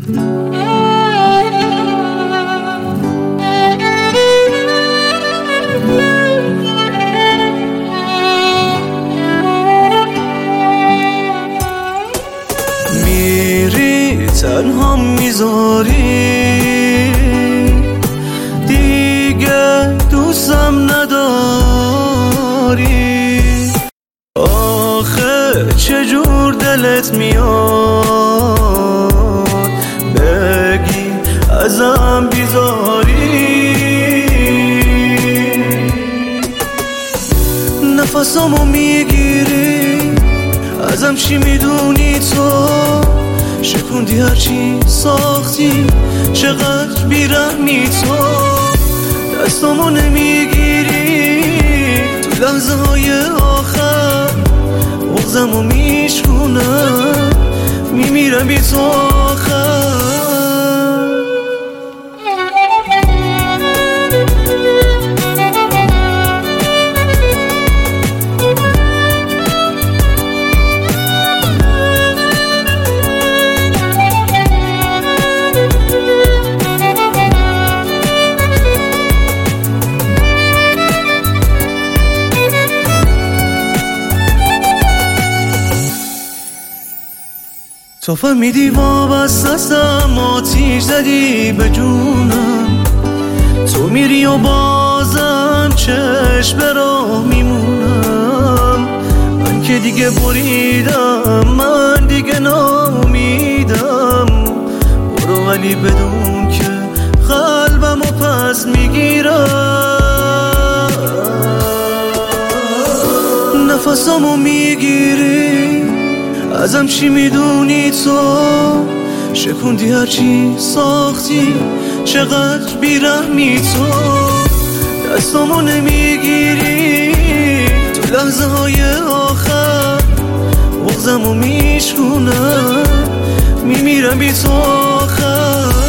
میری تنها میذاری دیگه دوستم نداری، آخه چجور دلت میاد بگی ازم بیزاری. نفسامو میگیری ازم چی میدونی تو، شکوندی هرچی ساختی چقدر بیرحمی تو، دستامو نمیگیری تو لحظه های آخر، بغضمو میشکنم میمیرم بی تو آخر. تو فهمیدی وابسته‌ام، آتیش زدی به جونم، تو میری و بازم چشم به راه میمونم. من که دیگه بریدم، من دیگه ناامیدم، برو ولی بدون که قلبمو پس میگیرم. نفسامو میگیری ازم چی میدونی تو، شکوندی هرچی ساختی چقدر بیرحمی تو، دستامو نمیگیری تو لحظه های آخر، بغضمو میشکنم میمیرم بی تو آخر.